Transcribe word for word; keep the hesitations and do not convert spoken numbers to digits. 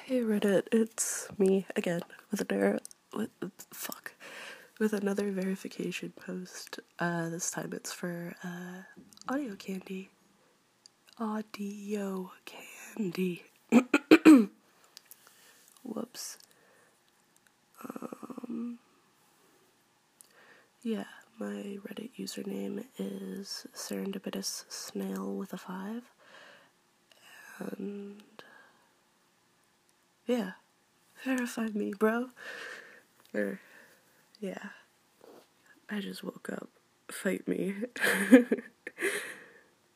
Hey Reddit, it's me again with another with fuck with another verification post. Uh, this time it's for uh audio candy. Audio candy. Whoops. Um. Yeah, my Reddit username is serendipitous snail with a five, and yeah, verify me, bro. Or yeah. I just woke up. Fight me.